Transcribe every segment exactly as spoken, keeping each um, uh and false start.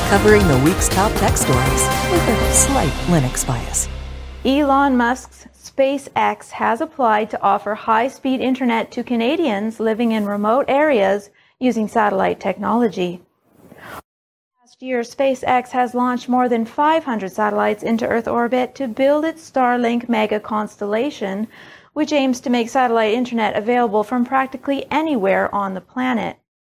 covering the week's top tech stories with a slight Linux bias. Elon Musk's SpaceX has applied to offer high-speed internet to Canadians living in remote areas using satellite technology. Last year, SpaceX has launched more than five hundred satellites into Earth orbit to build its Starlink mega constellation, which aims to make satellite internet available from practically anywhere on the planet.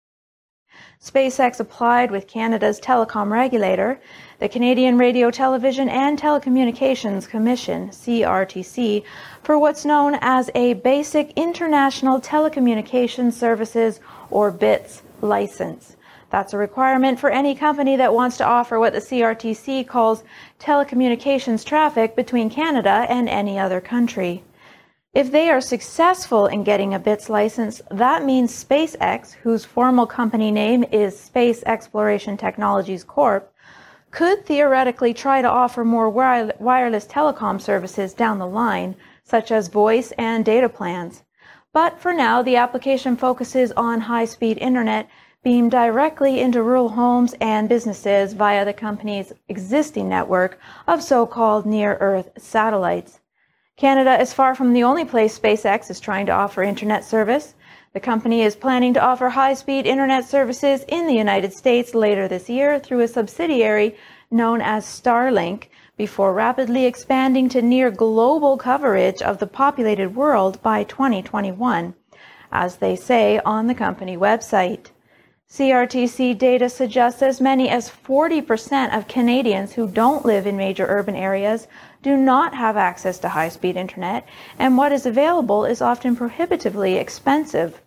SpaceX applied with Canada's telecom regulator, the Canadian Radio, Television and Telecommunications Commission, C R T C, for what's known as a Basic International Telecommunications Services, or B I T S, license. That's a requirement for any company that wants to offer what the C R T C calls telecommunications traffic between Canada and any other country. If they are successful in getting a B I T S license, that means SpaceX, whose formal company name is Space Exploration Technologies Corporation, could theoretically try to offer more wireless telecom services down the line, such as voice and data plans. But for now, the application focuses on high-speed internet beamed directly into rural homes and businesses via the company's existing network of so-called near-Earth satellites. Canada is far from the only place SpaceX is trying to offer internet service. The company is planning to offer high-speed internet services in the United States later this year through a subsidiary known as Starlink, before rapidly expanding to near global coverage of the populated world by twenty twenty-one, as they say on the company website. C R T C data suggests as many as forty percent of Canadians who don't live in major urban areas do not have access to high-speed internet, and what is available is often prohibitively expensive.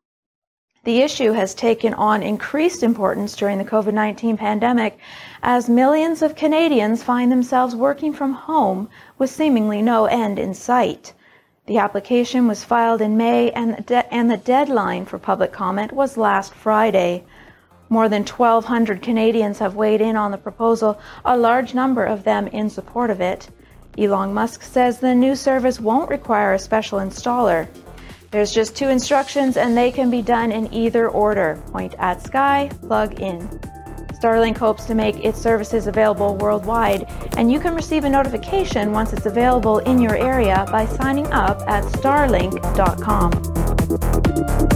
The issue has taken on increased importance during the COVID nineteen pandemic as millions of Canadians find themselves working from home with seemingly no end in sight. The application was filed in May, and the, de- and the deadline for public comment was last Friday. More than twelve hundred Canadians have weighed in on the proposal, a large number of them in support of it. Elon Musk says the new service won't require a special installer. There's just two instructions, and they can be done in either order. Point at sky, plug in. Starlink hopes to make its services available worldwide, and you can receive a notification once it's available in your area by signing up at starlink dot com.